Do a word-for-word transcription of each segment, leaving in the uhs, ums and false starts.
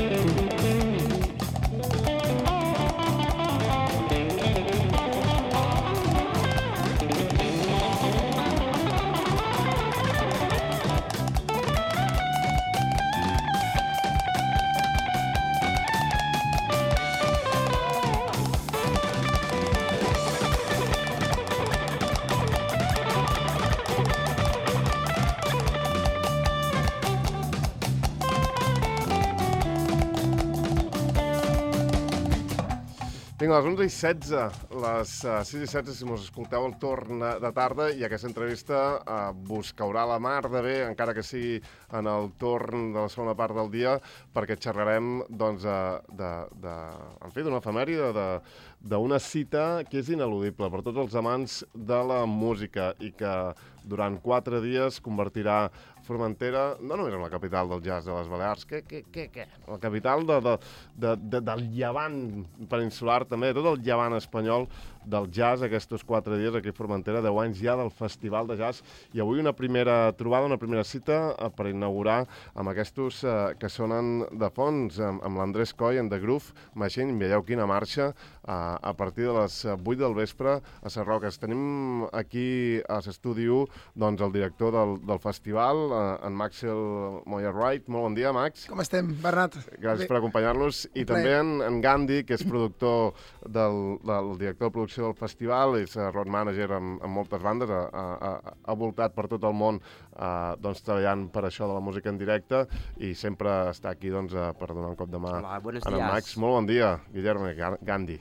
Vinga, les onze i setze, les uh, sis i setze, si mos escolteu el torn de tarda, i aquesta entrevista uh, vos caurà la mar de bé, encara que sigui en el torn de la segona part del dia, perquè xerrarem, doncs, uh, de, de, en fi, d'una efemèride, de, d'una cita que és ineludible per tots els amants de la música i que durant quatre dies convertirà Formentera, no només en la capital del jazz de les Balears, què, què, què, què? La capital de, de, de, de, del llevant peninsular, també, tot el llevant espanyol del jazz, aquests quatre dies aquí a Formentera, deu anys ja del Festival de Jazz, i avui una primera trobada, una primera cita eh, per inaugurar amb aquests eh, que sonen de fons, amb, amb l'Andrés Coll en The Groove Machine. Veieu quina marxa eh, a partir de les vuit del vespre a Ses Roques. Tenim aquí a l'estudi u doncs, el director del, del festival, eh, en Maxel Moyer-Wright. Molt bon dia, Max. Com estem, Bernat? Gràcies Bé. per acompanyar-nos. I també en, en Gandhi, que és productor del, del director de producció del festival, és uh, road manager amb, amb moltes bandes, ha, ha, ha voltat per tot el món uh, doncs, treballant per això de la música en directe i sempre està aquí doncs, uh, per donar un cop de mà Hola, buenos a en días. Max. Molt bon dia, Guillermo Gandhi.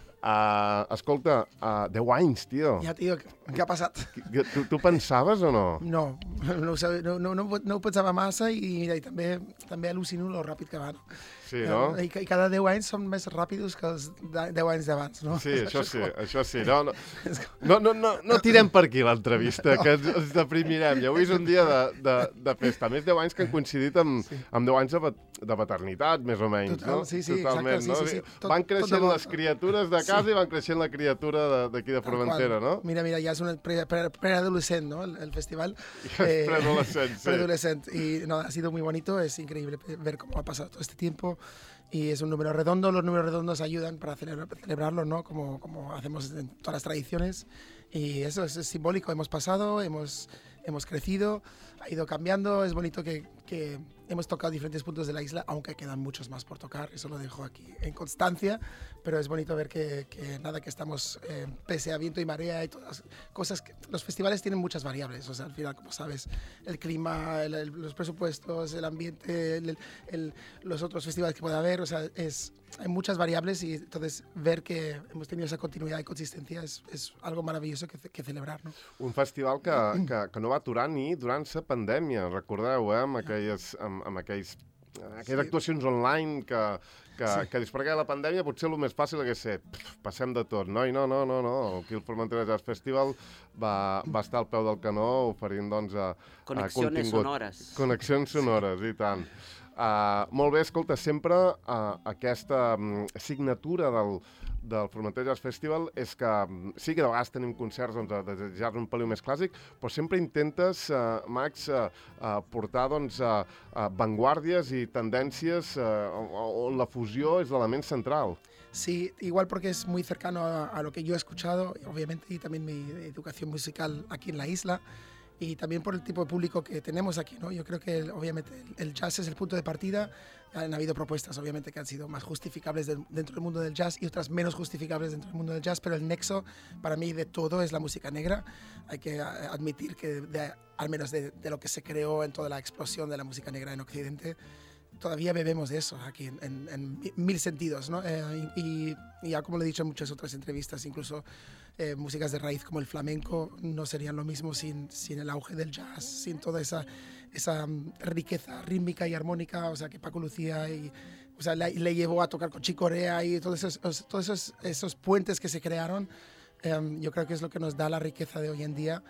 Uh, escolta, uh, deu anys, tio. Ja, tio, què ha passat? Tu, tu pensaves o no? No, no, ho, sabia, no, no, no, no ho pensava massa i, mira, i també, també al·lucino lo ràpid que va, no? Sí, no? I, I cada deu anys són més ràpidos que els deu anys d'abans, no? Sí, això sí, això sí. No, no, no, no, no, no tirem per aquí l'entrevista, no. que ens, ens deprimirem. I avui és un dia de, de, de festa. A més, deu anys que han coincidit amb, sí. amb deu anys de, de paternitat, més o menys, Total, no? Sí, sí, Totalment, exacte, no? sí, sí, sí. Tot, van creixent les criatures de casa sí. i van creixent la criatura d'aquí de, de Formentera, no? Mira, mira, ja és un preadolescent, ¿no? El, el festival. Ja és preadolescent, sí. Preadolescent. Y no, ha sido muy bonito, es increíble ver cómo ha pasado todo este tiempo. Y es un número redondo, los números redondos ayudan para celebrar, celebrarlo, ¿no? Como, como hacemos en todas las tradiciones. Y eso es, es simbólico, hemos pasado, hemos, hemos crecido, ha ido cambiando, es bonito que, que hemos tocado diferentes puntos de la isla, aunque quedan muchos más por tocar, eso lo dejo aquí en constancia, pero es bonito ver que, que nada, que estamos, eh, pese a viento y marea y todas las cosas, que los festivales tienen muchas variables, o sea, al final, como sabes, el clima, el, el, los presupuestos, el ambiente, el, el, los otros festivales que pueda haber, o sea, es, hay muchas variables y entonces ver que hemos tenido esa continuidad y consistencia es, es algo maravilloso que, que celebrar, no? Un festival que, que, que no va aturar ni durant la pandèmia, recordeu, eh? amb aquelles, amb, amb aquells, aquelles sí. actuacions online que, que, sí. que dius, perquè la pandèmia potser el més fàcil hagués set, passem de tot, no? I no, no, no, no. Aquí el Formentera Jazz Festival va, va estar al peu del canó oferint, doncs, a, a contingut. sonores. Connexions sonores, sí. i tant. Uh, molt bé, escolta, sempre uh, aquesta um, signatura del, del Formentera Jazz Festival és que um, sí que de vegades tenim concerts doncs, de, de jazz un peliu més clàssic, però sempre intentes, uh, Max, uh, uh, portar doncs, uh, uh, vanguardias i tendències uh, on la fusió és l'element central. Sí, igual porque es muy cercano a, a lo que yo he escuchado, obviamente, y también mi educación musical aquí en la isla. Y también por el tipo de público que tenemos aquí, ¿no? Yo creo que, obviamente, el, el jazz es el punto de partida. Han habido propuestas, obviamente, que han sido más justificables de, dentro del mundo del jazz y otras menos justificables dentro del mundo del jazz, pero el nexo, para mí, de todo es la música negra. Hay que admitir que, de, al menos de, de lo que se creó en toda la explosión de la música negra en Occidente, todavía bebemos de eso aquí en, en, en mil sentidos, ¿no? Eh, y, y ya como lo he dicho en muchas otras entrevistas, incluso eh, músicas de raíz como el flamenco no serían lo mismo sin, sin el auge del jazz, sin toda esa, esa riqueza rítmica y armónica, o sea, que Paco Lucía y, o sea, le, le llevó a tocar con Chick Corea y todos esos, todos esos, esos puentes que se crearon, eh, yo creo que es lo que nos da la riqueza de hoy en día.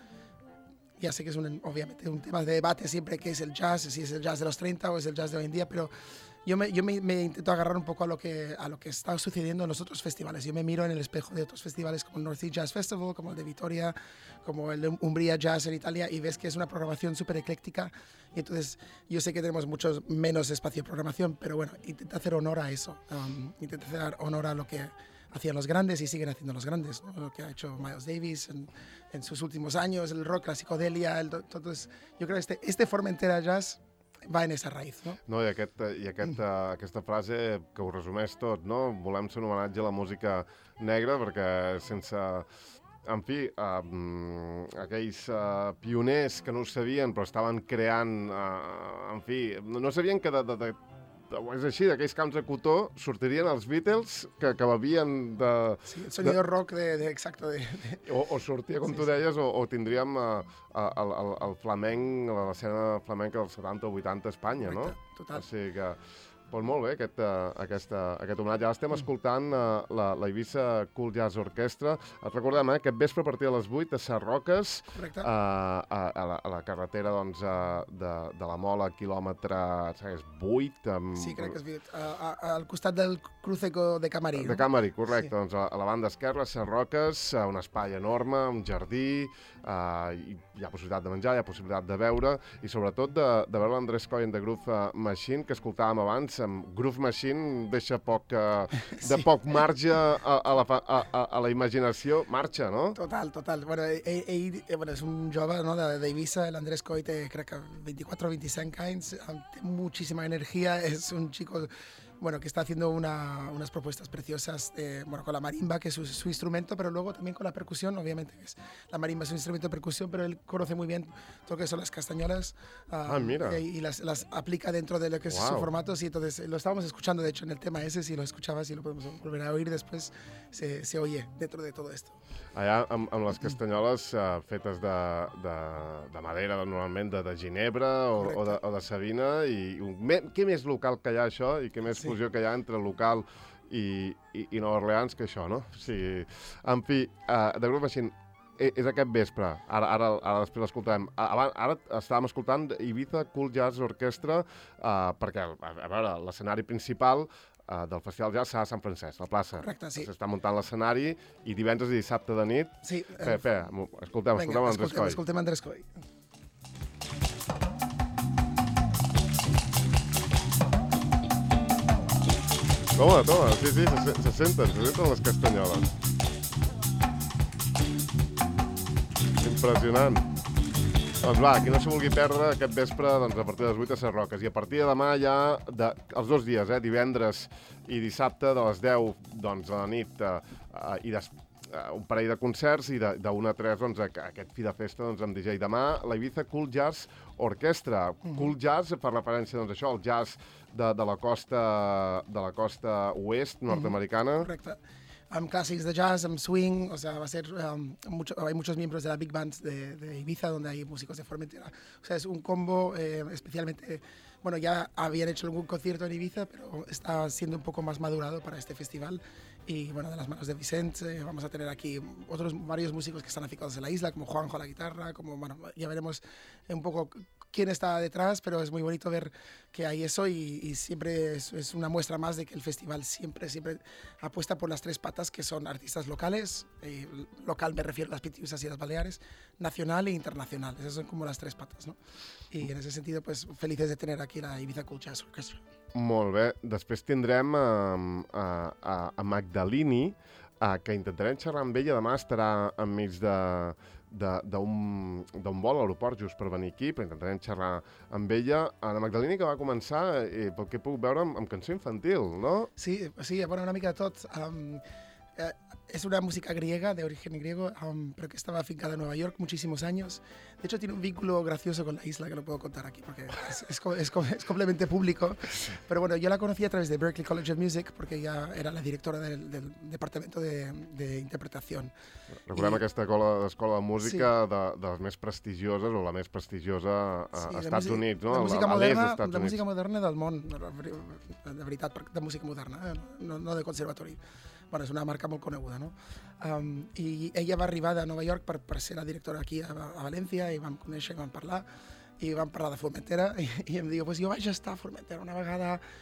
Ya sé que es un, obviamente un tema de debate siempre que es el jazz, si es el jazz de los treinta o es el jazz de hoy en día, pero yo me, yo me, me intento agarrar un poco a lo, que, a lo que está sucediendo en los otros festivales. Yo me miro en el espejo de otros festivales como el North Sea Jazz Festival, como el de Vitoria, como el de Umbria Jazz en Italia, y ves que es una programación súper ecléctica. Y entonces yo sé que tenemos mucho menos espacio de programación, pero bueno, intenta hacer honor a eso. Um, intenta hacer honor a lo que hacían los grandes y siguen haciendo los grandes, ¿no? Lo que ha hecho Miles Davis en, en sus últimos años, el rock, la psicodelia, el, entonces yo creo que este, este Formentera Jazz va en esa raïz, no? No, i, aquest, i aquest, mm. uh, aquesta frase que ho resumeix tot, no? Volem ser un homenatge a la música negra perquè sense... En fi, uh, aquells uh, pioners que no ho sabien però estaven creant, uh, en fi, no, no sabien que de, de, de és així, d'aquells camps de cotó sortirien els Beatles que, que bevien de... Sí, el sonido de, rock de, de exacto. De, de... O, o sortia, com sí, tu deies, sí. o, o tindríem uh, el, el, el flamenc, l'escena flamenca dels setanta o vuitanta a Espanya, correcte, no? Total. O sigui que... Doncs molt bé, aquest, uh, aquesta, aquest homenatge. Ara estem escoltant uh, la, la Eivissa Cool Jazz Orchestra. Et recordem, eh, aquest vespre a partir de les vuit a Sarroques, uh, a, a, la, a la carretera doncs, uh, de, de la Mola, quilòmetre vuit. Amb... Sí, crec que és vuit. Uh, al costat del cruce de Camarí. De Camarí, correcte. Sí. Doncs a, a la banda esquerra, Sarroques, uh, un espai enorme, un jardí, uh, hi, hi ha possibilitat de menjar, hi ha possibilitat de beure, i sobretot de, de veure l'Andrés Cohen de Groove Machine, que escoltàvem abans. Groove Machine deixa poc, uh, de sí. poc marge a, a, la, a, a la imaginació. Marxa, no? Total, total. Bueno, ell, ell bueno, és un jove, no, d'Eivissa, l'Andrés Coy té crec que veinticuatro o veinticinc anys, té muchísima energía, és un chico... Bueno, que está haciendo una, unas propuestas preciosas de, bueno, con la marimba, que es su, su instrumento, pero luego también con la percusión, obviamente. Es, la marimba es un instrumento de percusión, pero él conoce muy bien todo lo que son las castañuelas uh, ah, mira. y, y las, las aplica dentro de lo que es wow. su formato. Sí, entonces lo estábamos escuchando, de hecho, en el tema ese, si lo escuchabas y lo podemos volver a oír después, se, se oye dentro de todo esto. Allà, amb, amb les castanyoles uh, fetes de, de, de madera, normalment de, de ginebra o, o, de, o de sabina, i un, me, què més local que hi ha això, i què més sí. fusió que hi ha entre local i, i, i Nova Orleans que això, no? O sigui, en fi, uh, de Groove Machine, és aquest vespre, ara, ara, ara després l'escoltarem. Ara, ara estàvem escoltant Ibiza Cool Jazz Orchestra, uh, perquè, a, a veure, l'escenari principal Uh, del Festival Jazz serà a Sant Francesc, la plaça. Correcte, sí. S'està muntant l'escenari i divendres i dissabte de nit... Sí. Fe, fe, escoltem, Venga, escoltem Andrés Coy. Escoltem Andrés Coy. Toma, toma, sí, sí, se, se senten, se senten les castanyoles. Impressionant. Doncs va, qui no s'ho vulgui perdre aquest vespre, doncs a partir de les vuit a Sarroques. I a partir de demà ja, de, els dos dies, eh, divendres i dissabte, de les deu doncs, a la nit, eh, i des, eh, un parell de concerts, i d'una a tres doncs, aquest fi de festa doncs, amb D J. Demà, la Ibiza Cool Jazz Orchestra. Mm. Cool Jazz, per referència doncs, a això, el jazz de, de, la costa, de la costa oest nord-americana. Mm, correcte. Um, clásicos de jazz, um, swing, o sea, va a ser, um, mucho, hay muchos miembros de la Big Band de, de Ibiza, donde hay músicos de Formentera. O sea, es un combo eh, especialmente, bueno, ya habían hecho algún concierto en Ibiza, pero está siendo un poco más madurado para este festival. Y bueno, de las manos de Vicente, eh, vamos a tener aquí otros varios músicos que están aficados en la isla, como Juanjo a la guitarra, como, bueno, ya veremos un poco quién está detrás, pero es muy bonito ver que hay eso y, y siempre es, es una muestra más de que el festival siempre, siempre apuesta por las tres patas, que son artistas locales, eh, local me refiero a las Pitiusas y las Baleares, nacional e internacional. Esas son como las tres patas, ¿no? Y en ese sentido, pues felices de tener aquí la Ibiza Cool Jazz Orchestra. Molt bé. Després tindrem a, a, a, a Magdalini, a, que intentarem xerrar amb ella. Demà estarà enmig de d'un vol a l'aeroport just per venir aquí, però intentarem xerrar amb ella. Ana Magdalini, que va començar, eh, pel que he pogut veure, amb, amb cançó infantil, no? Sí, sí, bueno, una mica de tot. Um, eh, es una música griega, de origen griego, um, pero que estaba afincada en Nueva York muchísimos años. De hecho, tiene un vínculo gracioso con la isla que no puedo contar aquí porque es, es, es, es completamente público. Pero bueno, yo la conocí a través de Berklee College of Music porque ella era la directora del, del departamento de, de interpretación. Recordem I, aquesta escola de música sí. de, de les més prestigioses o la més prestigiosa a, sí, a Estats música, Units, no? La música, a, moderna, a la música moderna del món, de veritat, de música moderna, eh? no, no de conservatori. Bueno, és una marca molt coneguda, no? Um, I ella va arribar de Nova York per, per ser la directora aquí a, a València i vam conèixer, vam parlar, i vam parlar de Formentera i, i em diu, pues jo vaig estar a Formentera una vegada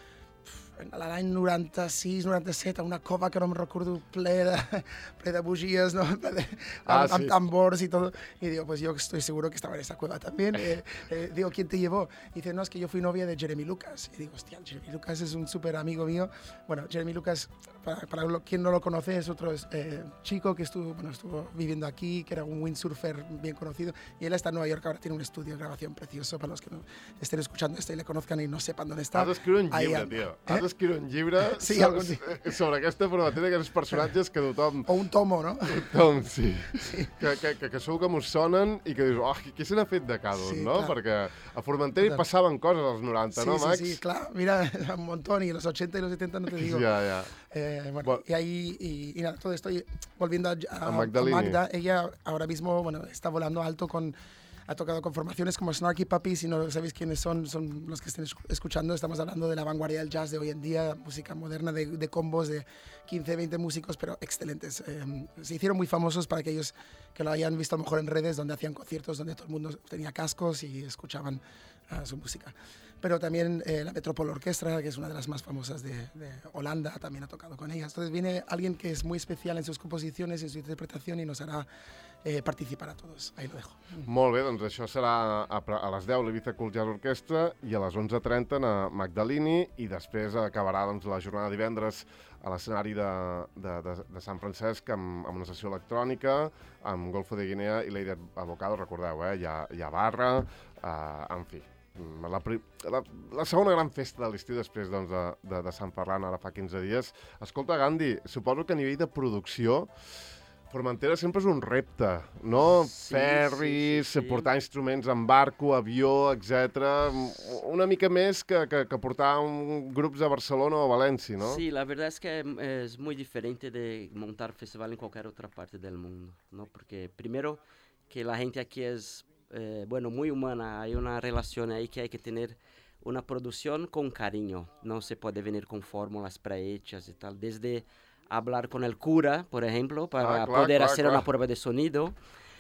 l'any noranta-sis noranta-set, a una cova que no me recuerdo, ple de, ple de bujías, ¿no? De, ah, amb, sí. amb tambors y todo. Y digo, pues yo estoy seguro que estaba en esa cueva también. Eh, eh, digo, ¿quién te llevó? Y dice, no, es que yo fui novia de Jeremy Lucas. Y digo, hostia, Jeremy Lucas es un súper amigo mío. Bueno, Jeremy Lucas, para, para lo, quien no lo conoce, es otro eh, chico que estuvo, bueno, estuvo viviendo aquí, que era un windsurfer bien conocido. Y él está en Nueva York, ahora tiene un estudio de grabación precioso para los que no estén escuchando esto y le conozcan y no sepan dónde está. Has d'escriure un llibre, tio. Eh? Has d'escriure un llibre sí, sobre, sobre aquesta formativa d'aquests personatges que tothom... O un tomo, no? Tothom, sí. sí. Que, que, que, que segur que mos sonen i que dius, oh, qui se n'ha fet de cada un, sí, no? clar. Perquè a Formentera hi passaven coses als noranta, sí, ¿no, Max? Sí, sí, claro. Mira, un montón. Y los ochenta y los setenta no te digo. Ya, ya. Eh, bueno, bueno, y ahí, y, y nada, todo esto, y volviendo a, a, a Magdalini. a Magda, ella ahora mismo, bueno, está volando alto con... Ha tocado con formaciones como Snarky Puppy, si no sabéis quiénes son, son los que estén escuchando. Estamos hablando de la vanguardia del jazz de hoy en día, música moderna, de, de combos de quince, veinte músicos, pero excelentes. Eh, se hicieron muy famosos para aquellos que lo hayan visto a lo mejor en redes, donde hacían conciertos, donde todo el mundo tenía cascos y escuchaban uh, su música. Pero también eh, la Metropole Orquestra, que es una de las más famosas de, de Holanda, también ha tocado con ellas. Entonces viene alguien que es muy especial en sus composiciones, en su interpretación y nos hará eh, participar a todos. Ahí lo dejo. Molt bé, doncs això serà a, a les deu l'Ibiza Cool Jazz Orquestra i a les onze trenta a Magdalini i després acabarà doncs, la jornada de divendres a l'escenari de, de, de, de Sant Francesc amb, amb una sessió electrònica, amb Golfo de Guinea i Lady Avocado, recordeu, eh? hi, ha, hi ha barra, eh, en fi. La, la, la segona gran festa de l'estiu després doncs, de, de, de Sant Ferran, ara fa quinze dies. Escolta, Gandhi, suposo que a nivell de producció Formentera sempre és un repte, no? Sí, Ferris, sí, sí, sí. portar instruments en barco, avió, etcétera. Una mica més que, que, que portar un, grups a Barcelona o a València, ¿no? Sí, la verdad es que es muy diferente de montar festival en cualquier otra parte del mundo, ¿no? Porque primero que la gente aquí es, eh, bueno, muy humana, hay una relación ahí que hay que tener una producción con cariño, no se puede venir con fórmulas prehechas y tal, desde hablar con el cura, por ejemplo, para ah, clar, poder clar, hacer clar. una prueba de sonido,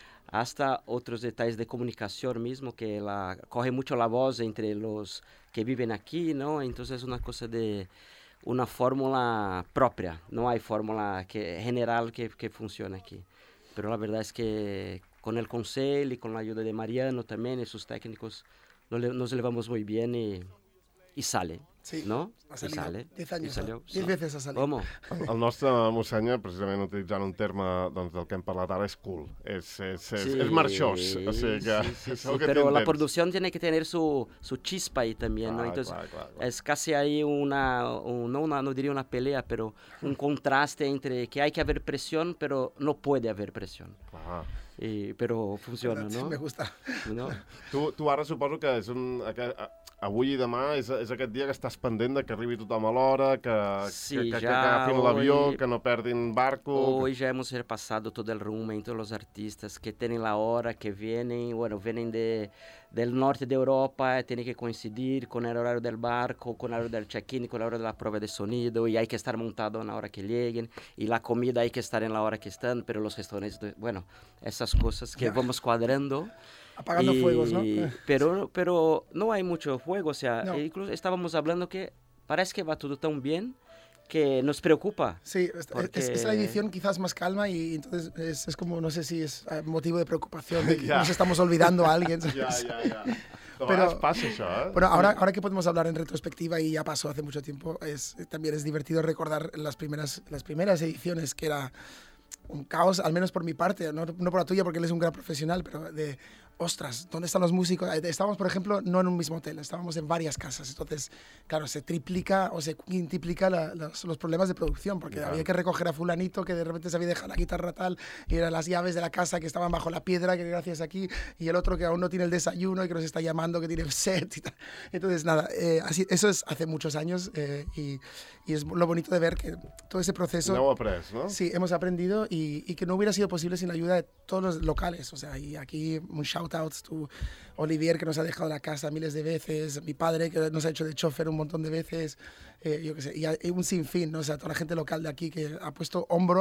hasta otros detalles de comunicación mismo, que la, coge mucho la voz entre los que viven aquí, ¿no? Entonces es una cosa de una fórmula propia, no hay fórmula que, general que, que funcione aquí. Pero la verdad es que con el consejo y con la ayuda de Mariano también y sus técnicos, nos, nos llevamos muy bien y, y sale. Sí, no? ha salido. I sale. diez años. I salió. diez Sí. veces ha salido. ¿Cómo? El nostre mossenya, precisament utilitzant un terme doncs, del que hem parlat ara, és cool. És, és, és, Sí, és marxós. O sigui que, sí, sí, sí, segur que pero la t'entens. producción tiene que tener su, su chispa ahí también, ¿no? Clar, Entonces clar, clar, clar. es casi ahí una, un- no, una, no diría una pelea, pero un contraste entre que hay que haber presión, pero no puede haber presión. Clar. Y, pero funciona, Sí, ¿no? me gusta. ¿No? Tu, tu ara suposo que és un, que, avui i demà és, és aquest dia que estàs pendent de que arribi tothom a l'hora, que, Sí, que, que, que ja agafin l'avió, hoy- que no perdin barco... Hoy ya hemos repasado todo el rumen, todos los artistas que tienen la hora, que vienen, bueno, vienen de, del norte de Europa, tienen que coincidir con el horario del barco, con el horario del check-in, con el horario de la prueba de sonido, y hay que estar montado en la hora que lleguen, y la comida hay que estar en la hora que están, pero los restaurantes, bueno, esas cosas que Ya. vamos cuadrando. Apagando Y- fuegos, ¿no? Pero, pero no hay mucho fuego, o sea, No. incluso estábamos hablando que parece que va todo tan bien que nos preocupa. Sí, es, Porque- es, es la edición quizás más calma y entonces es, es como, no sé si es eh, motivo de preocupación de que Ya. nos estamos olvidando a alguien. Ja, ¿sabes? ja, ja. De Pero- vegades passa això, eh? Bueno, ahora, ahora que podemos hablar en retrospectiva y ya pasó hace mucho tiempo, es, también es divertido recordar las primeras, las primeras ediciones, que era un caos, al menos por mi parte, no, no por la tuya porque él es un gran profesional, pero de, ostras, ¿dónde están los músicos? Eh, Estábamos, por ejemplo, no en un mismo hotel, estábamos en varias casas, entonces, claro, se triplica o se quintuplica la- los, los problemas de producción, porque Claro. había que recoger a fulanito que de repente se había dejado la guitarra tal, y eran las llaves de la casa que estaban bajo la piedra, que gracias aquí, y el otro que aún no tiene el desayuno y que nos está llamando, que tiene el set y tal. Entonces, nada, eh, así, eso es hace muchos años eh, y, y es lo bonito de ver que todo ese proceso... N'heu après, no? Sí, hemos aprendido y, y que no hubiera sido posible sin la ayuda de todos los locales. O sea, y aquí un shout out to Olivier, que nos ha dejado la casa miles de veces, mi padre, que nos ha hecho de chofer un montón de veces, eh, yo qué sé, y, hay un sinfín, ¿no? O sea, toda la gente local de aquí que ha puesto hombro,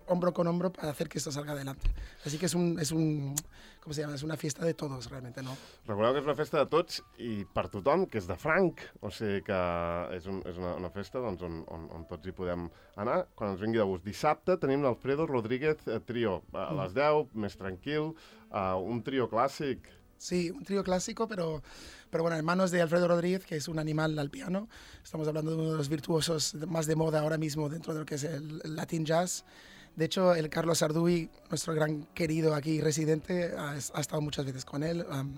hombro con hombro para hacer que esto salga adelante. Así que es un, es un, ¿cómo se llama? Es una fiesta de todos, realmente, ¿no? Recordeu que és una festa de tots i per tothom, que és de franc, o sigui que és, un, és una, una festa doncs, on, on, on tots hi podem anar quan ens vingui de gust. Dissabte tenim l'Alfredo Rodríguez eh, Trio, a les deu, més tranquil, uh, un trio clàssic. Sí, un trío clásico, pero, pero bueno, en manos de Alfredo Rodríguez, que es un animal al piano. Estamos hablando de uno de los virtuosos más de moda ahora mismo dentro de lo que es el, el Latin Jazz. De hecho, el Carlos Arduy, nuestro gran querido aquí residente, ha, ha estado muchas veces con él. Um,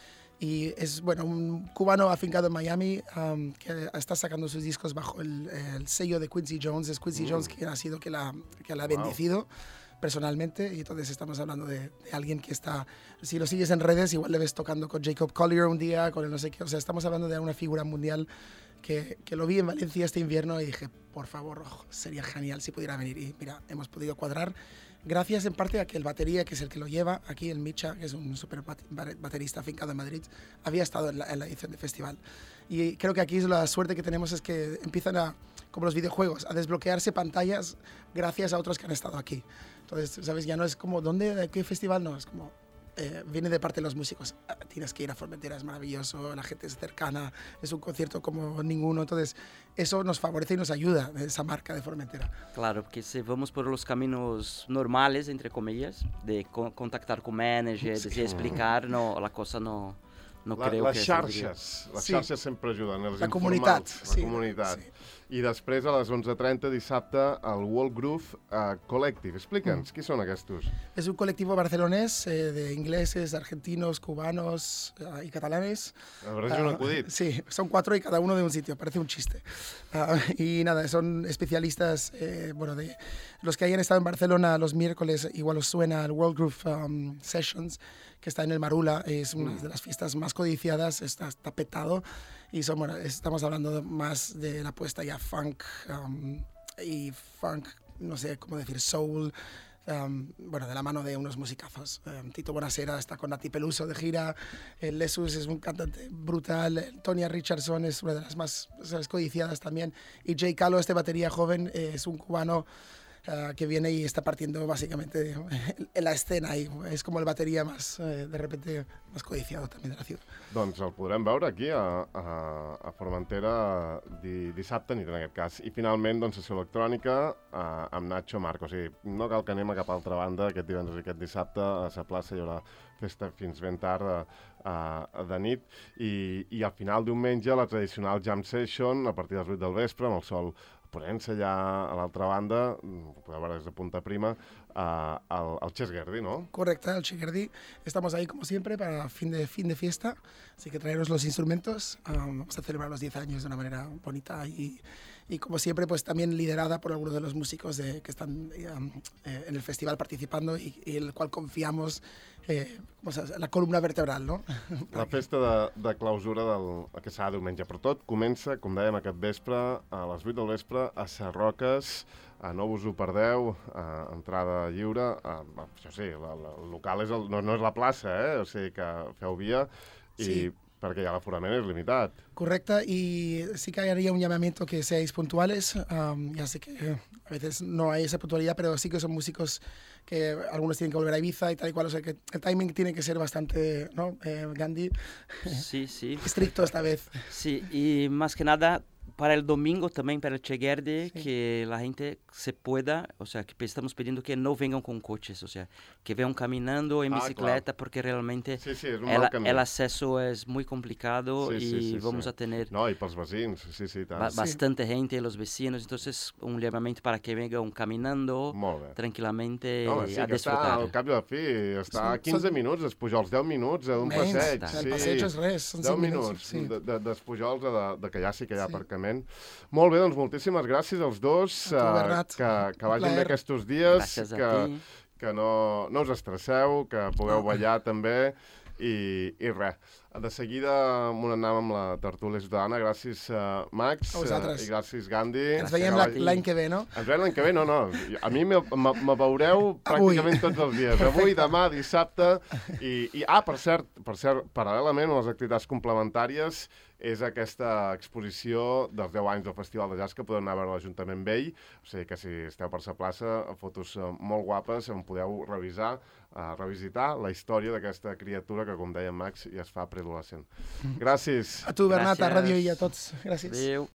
y es, bueno, un cubano afincado en Miami um, que está sacando sus discos bajo el, el sello de Quincy Jones. Es Quincy mm. Jones quien ha sido que la, que la ha bendecido. Wow. Personalmente, y entonces estamos hablando de, de alguien que está, si lo sigues en redes, igual le ves tocando con Jacob Collier un día, con el no sé qué, o sea, estamos hablando de una figura mundial que, que lo vi en Valencia este invierno y dije, por favor, oh, sería genial si pudiera venir, y mira, hemos podido cuadrar, gracias en parte a que el batería, que es el que lo lleva, aquí el Micha, que es un super baterista afincado en Madrid, había estado en la, en la edición del festival, y creo que aquí la suerte que tenemos es que empiezan a, como los videojuegos, a desbloquearse pantallas gracias a otros que han estado aquí. Entonces, ¿sabes? Ya no es como, ¿dónde? ¿De qué festival? No, es como, eh, viene de parte de los músicos. Ah, tienes que ir a Formentera, es maravilloso, la gente es cercana, es un concierto como ninguno. Entonces, eso nos favorece y nos ayuda, esa marca de Formentera. Claro, porque si vamos por los caminos normales, entre comillas, de co contactar con managers, sí. de explicar, no, la cosa no, no la, creo les que... Xarxes, les sí. xarxes sempre ajuden, els la informals, comunitat, la sí, comunitat. Sí. I després, a les onze trenta, dissabte, el World Groove uh, Collective. Explica'ns, mm. qui són aquests? Es un colectivo barcelonés eh, de ingleses, argentinos, cubanos uh, y catalanes. A veure si uh, un acudit. Sí, son cuatro y cada uno de un sitio, parece un chiste. Uh, y nada, son especialistas, eh, bueno, de los que hayan estado en Barcelona los miércoles, igual os suena el World Groove um, Sessions, que está en el Marula, es una mm. de las fiestas más codiciadas, está tapetado. Y son, bueno, estamos hablando más de la puesta ya funk um, y funk, no sé cómo decir, soul, um, bueno, de la mano de unos musicazos. Um, Tito Bonasera está con Nati Peluso de gira, el Lesus es un cantante brutal, Tonya Richardson es una de las más, ¿sabes?, codiciadas también, y Jay Calo, este batería joven, eh, es un cubano Uh, que viene y está partiendo básicamente en la escena y es como el batería más, eh, de repente, más codiciado también de la ciudad. Doncs el podrem veure aquí a, a, a Formentera di, dissabte nit en aquest cas. I finalment, doncs, sessió electrònica uh, amb Nacho Marco. O sigui, no cal que anem a cap altra banda aquest divendres i aquest dissabte a la plaça hi haurà festa fins ben tard uh, uh, de nit i, i al final diumenge la tradicional jam session a partir de les vuit del vespre amb el sol ponent-se allà a l'altra banda, podeu veure des de Punta Prima, uh, al, al Chesguerdi, ¿no? Correcto, al Chesguerdi. Estamos ahí como siempre para fin de, fin de fiesta, así que traeros los instrumentos. Um, vamos a celebrar los diez años de una manera bonita y, y como siempre, pues también liderada por algunos de los músicos de, que están um, eh, en el festival participando y, y en el cual confiamos eh, o sea, la columna vertebral, no? La festa de, de clausura del, que serà diumenge, però tot comença, com dèiem, aquest vespre, a les vuit del vespre, a Sarroques, a no us ho perdeu, a entrada lliure, a, a, això sí, la, la, el local és el, no, no és la plaça, eh? O sigui que feu via i... Sí. Perquè ja l'aforament és limitat. Correcte, y sí que haría un llamamiento que seáis puntuales. Um, ya sé que a veces no hay esa puntualidad, pero sí que son músicos que algunos tienen que volver a Ibiza y tal y cual. O sea que el timing tiene que ser bastante, ¿no, eh, Gandhi? Sí, sí. Estricto esta vez. Sí, y más que nada para el domingo también, para el Chesguerdi, sí. que la gente se pueda, o sea, que estamos pidiendo que no vengan con coches, o sea, que vengan caminando en ah, bicicleta, claro. Porque realmente sí, sí, el, el acceso es muy complicado sí, y sí, sí, vamos sí. a tener no, y pels vecins, sí, sí, tant. Ba bastante sí. gente, los vecinos, entonces un llamamiento para que vengan caminando tranquilamente no, sí, a disfrutar. Està, al cap i a la fi, està a quinze minuts, es Pujols, deu minuts d'un passeig. Sí. El passeig és res, són deu minuts, sí. de, de, dels Pujols a de, de que ja sí que hi ha sí. aparcament. Molt bé, doncs moltíssimes gràcies als dos, tu, uh, que, que vagin bé aquests dies, gràcies que, que no, no us estresseu, que pugueu ballar també, i, i res. de seguida m'ho anàvem amb la tertúlia ciutadana. Gràcies, uh, Max. A vosaltres. Uh, I gràcies, Gandhi. Ens veiem l'any que ve, no? Ens veiem l'any que ve, no, no. A mi me, me, me veureu pràcticament tots els dies. Avui, demà, dissabte. I, i ah, per cert, per cert, paral·lelament a les activitats complementàries és aquesta exposició dels deu anys del Festival de Jazz que podeu anar a veure a l'Ajuntament Vell. O sigui que si esteu per sa plaça, fotos molt guapes on podeu revisar, uh, revisitar la història d'aquesta criatura que, com deia Max, ja es fa preadolescent. Gràcies. A tu, Bernat, Gràcies. a Ràdio i a tots. Gràcies. Adéu.